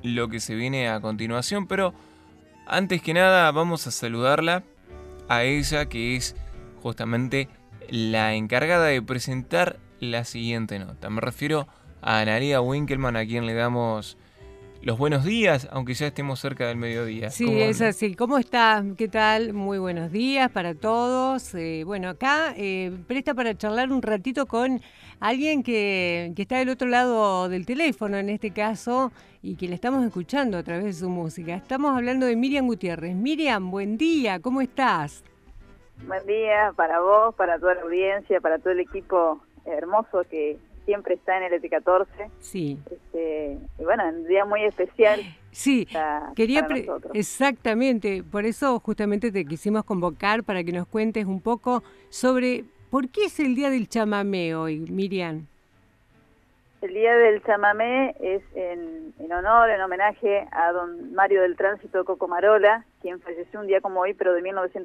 lo que se viene a continuación, pero antes que nada vamos a saludarla a ella, que es justamente la encargada de presentar la siguiente nota. Me refiero a Analía Winkelmann, a quien le damos los buenos días, aunque ya estemos cerca del mediodía. Sí, es así. ¿Cómo estás? ¿Qué tal? Muy buenos días para todos. Bueno, acá presta para charlar un ratito con alguien que está del otro lado del teléfono, en este caso, y que le estamos escuchando a través de su música. Estamos hablando de Miriam Gutiérrez. Miriam, buen día, ¿cómo estás? Buen día para vos, para toda la audiencia, para todo el equipo hermoso que siempre está en el ET14. Sí. Y bueno, un día muy especial. Sí, quería para nosotros. Exactamente, por eso justamente te quisimos convocar para que nos cuentes un poco sobre por qué es el Día del Chamamé hoy, Miriam. El Día del Chamamé es en honor, en homenaje a don Mario del Tránsito Cocomarola, quien falleció un día como hoy, pero de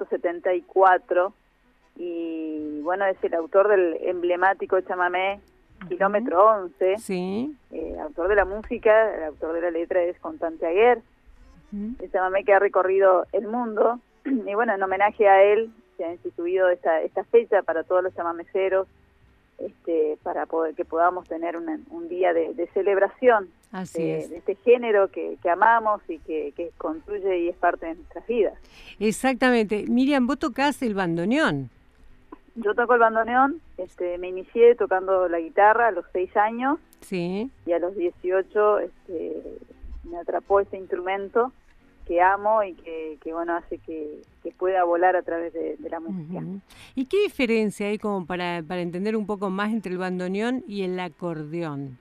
1974, y bueno, es el autor del emblemático chamamé Kilómetro 11, sí. Autor de la música, el autor de la letra es Constante Aguer, el chamamé que ha recorrido el mundo, y bueno, en homenaje a él se ha instituido esta fecha para todos los chamameceros, para poder que podamos tener un día de celebración de este género que amamos y que construye y es parte de nuestras vidas. Exactamente. Miriam, vos tocás el bandoneón. Yo toco el bandoneón, me inicié tocando la guitarra a los 6 años, sí. Y a los 18 me atrapó ese instrumento que amo y que bueno, hace que pueda volar a través de la música. ¿Y qué diferencia hay como para entender un poco más entre el bandoneón y el acordeón?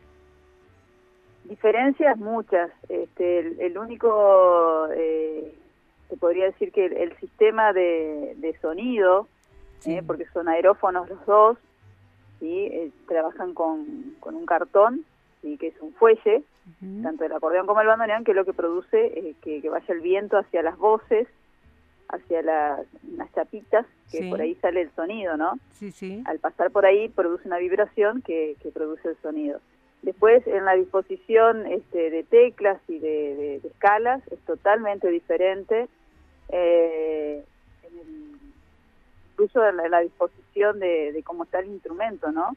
Diferencias muchas. El único, te podría decir que el sistema de sonido, porque son aerófonos los dos, ¿sí? Trabajan con un cartón, ¿sí? Que es un fuelle, tanto el acordeón como el bandoneón, que es lo que produce que vaya el viento hacia las voces, hacia las chapitas, que por ahí sale el sonido, ¿no? Sí. Al pasar por ahí produce una vibración que produce el sonido. Después, en la disposición de teclas y de escalas, es totalmente diferente. Incluso en la disposición de cómo está el instrumento, ¿no?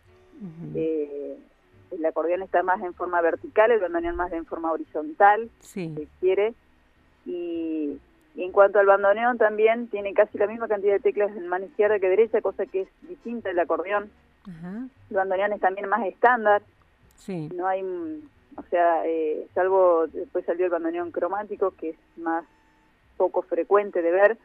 El acordeón está más en forma vertical, el bandoneón más en forma horizontal, si quiere. Y en cuanto al bandoneón, también tiene casi la misma cantidad de teclas en mano izquierda que derecha, cosa que es distinta del acordeón. El bandoneón es también más estándar. No hay, salvo después salió el bandoneón cromático, que es más poco frecuente de ver.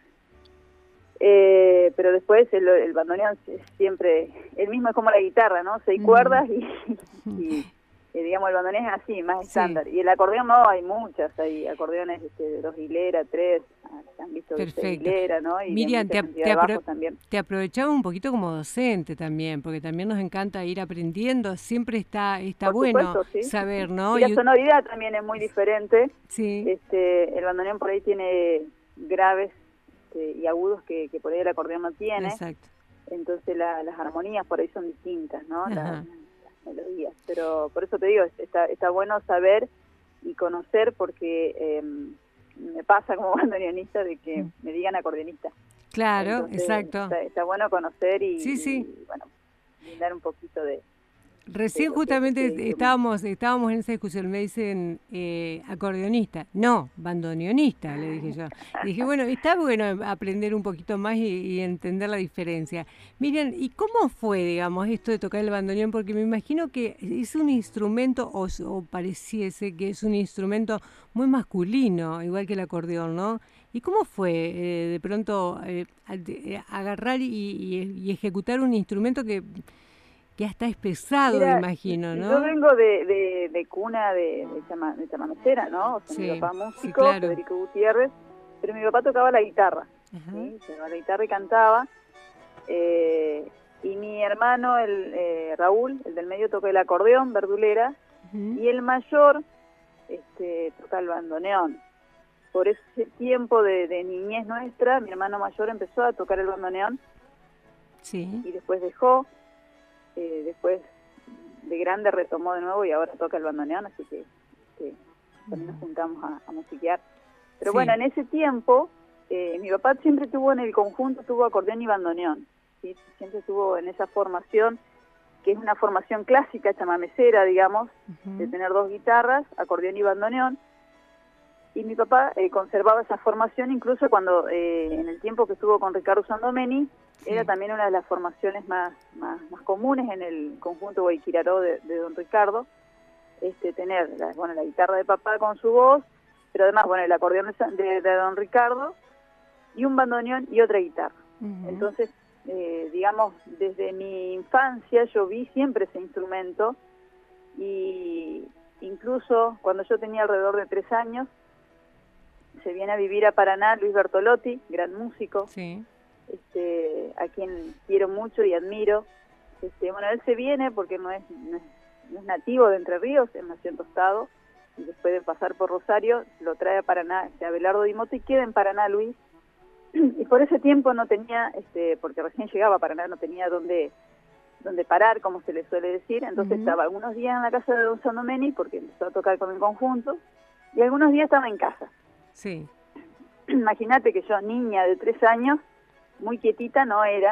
Pero después el bandoneón es siempre el mismo, es como la guitarra, ¿no? 6 cuerdas y digamos el bandoneón es así, más estándar. Y el acordeón no, hay muchas, hay acordeones de 2 hileras, 3, han visto de 6 hileras, ¿no? Y Miriam, te aprovechaba un poquito como docente también, porque también nos encanta ir aprendiendo, siempre está bueno saber, ¿no? Y la sonoridad también es muy diferente. Sí. El bandoneón por ahí tiene graves y agudos que por ahí el acordeón no tiene. Exacto. Entonces las armonías por ahí son distintas, ¿no? Las melodías. Pero por eso te digo, está bueno saber y conocer, porque me pasa como bandoneonista de que me digan acordeonista. Claro. Entonces, exacto. Está bueno conocer y bueno, brindar un poquito de... Recién justamente estábamos en esa discusión, me dicen acordeonista, no, bandoneonista, le dije yo. Dije, bueno, está bueno aprender un poquito más y entender la diferencia. Miren, ¿y cómo fue, digamos, esto de tocar el bandoneón? Porque me imagino que es un instrumento, o pareciese que es un instrumento muy masculino, igual que el acordeón, ¿no? ¿Y cómo fue de pronto agarrar y ejecutar un instrumento que hasta es pesado? Mira, imagino, ¿no? Yo vengo de cuna de chamamecera, ¿no? O sea, mi papá músico, claro. Federico Gutiérrez, pero mi papá tocaba la guitarra, ¿sí? Tocaba la guitarra y cantaba, y mi hermano, Raúl, el del medio, toca el acordeón, verdulera, y el mayor toca el bandoneón. Por ese tiempo de niñez nuestra, mi hermano mayor empezó a tocar el bandoneón, y después dejó. Después de grande retomó de nuevo y ahora toca el bandoneón, así que también nos juntamos a musiquear. Pero bueno, en ese tiempo, mi papá siempre tuvo en el conjunto, tuvo acordeón y bandoneón, ¿sí? Siempre tuvo en esa formación, que es una formación clásica, chamamecera, digamos, de tener 2 guitarras, acordeón y bandoneón. Y mi papá conservaba esa formación incluso cuando, en el tiempo que estuvo con Ricardo Sandomeni, era también una de las formaciones más comunes en el conjunto Guayquiraró de don Ricardo, tener la guitarra de papá con su voz, pero además, el acordeón de don Ricardo, y un bandoneón y otra guitarra. Entonces, digamos, desde mi infancia yo vi siempre ese instrumento, y incluso cuando yo tenía alrededor de 3 años, se viene a vivir a Paraná Luis Bertolotti, gran músico, a quien quiero mucho y admiro. Él se viene porque no es nativo de Entre Ríos, él nació en Tostado, y después de pasar por Rosario, lo trae a Paraná, Abelardo Di Motta, y queda en Paraná Luis. Y por ese tiempo no tenía, porque recién llegaba a Paraná, no tenía dónde parar, como se le suele decir. Entonces estaba algunos días en la casa de don Sandomeni, porque empezó a tocar con el conjunto, y algunos días estaba en casa. Sí. Imagínate que yo, niña de 3 años, muy quietita no era.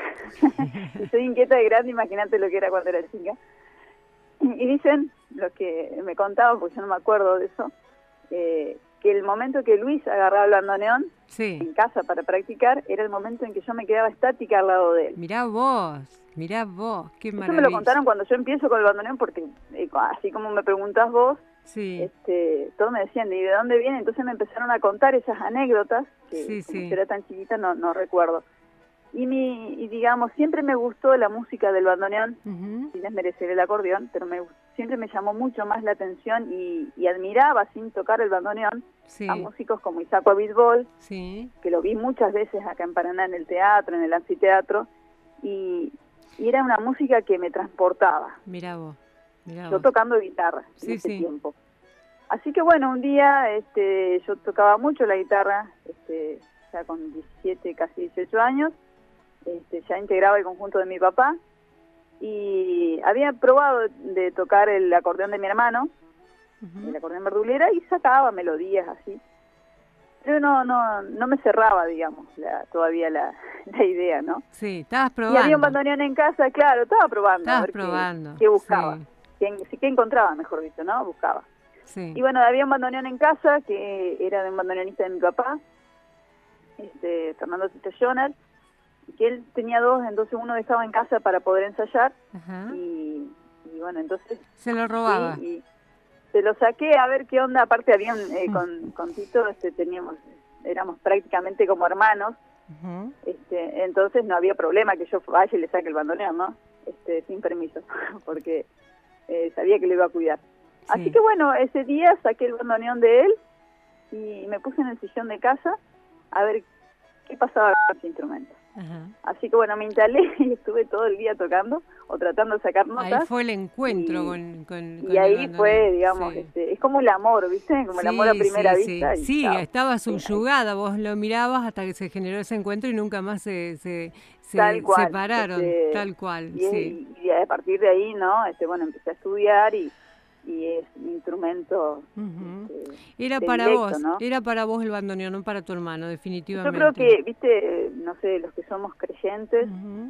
Si soy inquieta de grande, imagínate lo que era cuando era chica. Y dicen, los que me contaban, porque yo no me acuerdo de eso, que el momento que Luis agarraba el bandoneón en casa para practicar, era el momento en que yo me quedaba estática al lado de él. Mirá vos, qué maravilla. Eso me lo contaron cuando yo empiezo con el bandoneón, porque así como me preguntás vos, todos me decían, ¿y de dónde viene? Entonces me empezaron a contar esas anécdotas, que como yo era tan chiquita no recuerdo. Y digamos, siempre me gustó la música del bandoneón, sin desmerecer el acordeón, pero siempre me llamó mucho más la atención, y admiraba, sin tocar el bandoneón, a músicos como Isaac Abitbol, que lo vi muchas veces acá en Paraná, en el teatro, en el anfiteatro, y era una música que me transportaba. Mirá vos. Yo tocando guitarra en ese tiempo. Así que un día yo tocaba mucho la guitarra, ya con 17, casi 18 años, ya integraba el conjunto de mi papá, y había probado de tocar el acordeón de mi hermano, el acordeón verdulera, y sacaba melodías así. Pero no me cerraba, digamos, todavía la idea, ¿no? Sí, estabas probando. Y había un bandoneón en casa, claro, estaba probando. Estabas a ver probando. qué buscaba. ¿Qué encontraba, mejor dicho, no? Buscaba. Y había un bandoneón en casa, que era de un bandoneonista de mi papá, Fernando Tito Jonar, que él tenía 2, entonces uno dejaba en casa para poder ensayar, y entonces... Se lo robaba. Y se lo saqué a ver qué onda. Aparte habían, con Tito éramos prácticamente como hermanos, entonces no había problema que yo vaya y le saque el bandoneón, ¿no? Sin permiso, porque sabía que lo iba a cuidar. Así que ese día saqué el bandoneón de él y me puse en el sillón de casa a ver qué pasaba con ese instrumento. Así que me instalé y estuve todo el día tocando o tratando de sacar notas. Ahí fue el encuentro y ahí fue, digamos, es como el amor, ¿viste? Como el amor a primera vista. Sí, estaba subyugada, vos lo mirabas hasta que se generó ese encuentro y nunca más se separaron, tal cual. Y a partir de ahí, ¿no? Empecé a estudiar y es un instrumento era para vos, ¿no? Era para vos el bandoneón, no para tu hermano, definitivamente. Yo creo que, viste, no sé, los que somos creyentes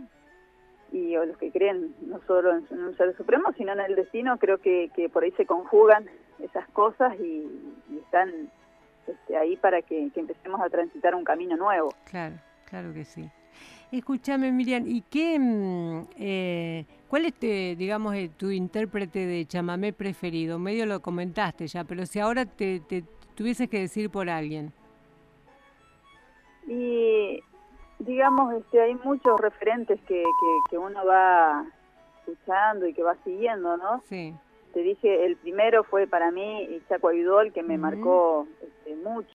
o los que creen no solo en un ser supremo, sino en el destino, creo que por ahí se conjugan esas cosas y están ahí para que empecemos a transitar un camino nuevo. Claro que sí. Escúchame, Miriam, ¿y cuál es, digamos, tu intérprete de chamamé preferido? Medio lo comentaste ya, pero si ahora te tuvieses que decir por alguien. Y, digamos, hay muchos referentes que uno va escuchando y que va siguiendo, ¿no? Sí. Te dije, el primero fue para mí Isaac Abitbol, que me marcó mucho.